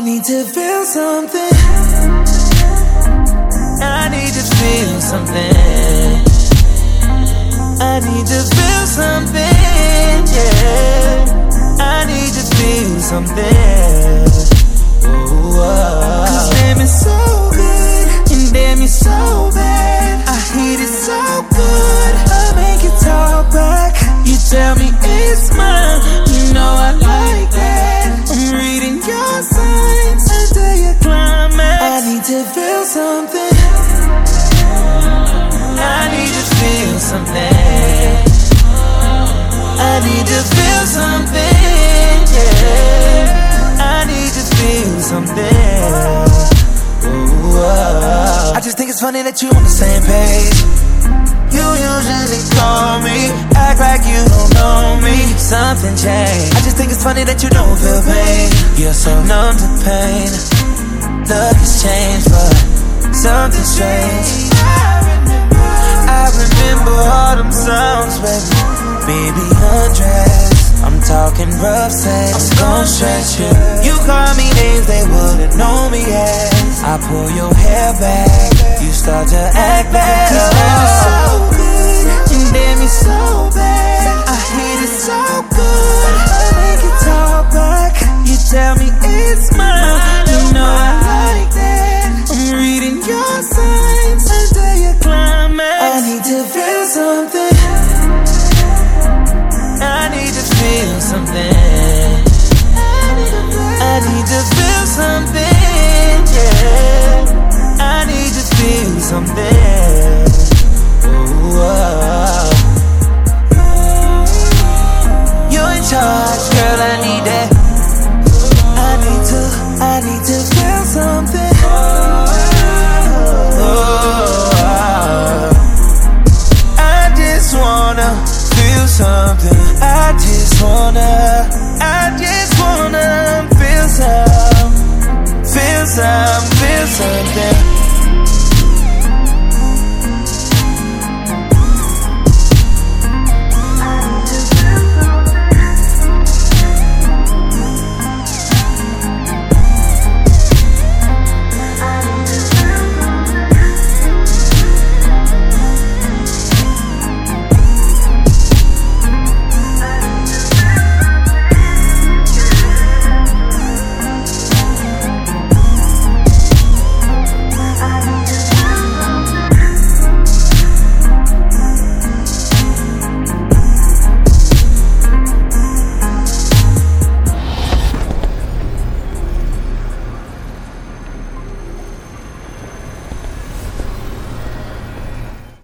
need to feel something. I need to feel something. I need to feel something, yeah. I need to feel something. Ooh, oh. Cause damn it's so good, and damn you're so bad. I hate it so good, I make it talk back. You tell me it's mine, you know I like that. I'm reading your signs until you climax. I need to feel something. I need to feel something. I need to feel something, yeah. I need to feel something. Ooh, oh. I just think it's funny that you on the same page. You usually call me, act like you don't know me. Something changed. I just think it's funny that you don't feel pain. You're so numb to pain. Love has changed, but something strange. I remember all them songs, baby. Baby, undress. I'm talking rough sex. I'm gon' stretch you. You call me names they wouldn't know me as. I pull your hair back. You start to act bad. Cause damn it's so good, and damn you're so bad. I hate it so good, I make it talk back. You tell me it's mine.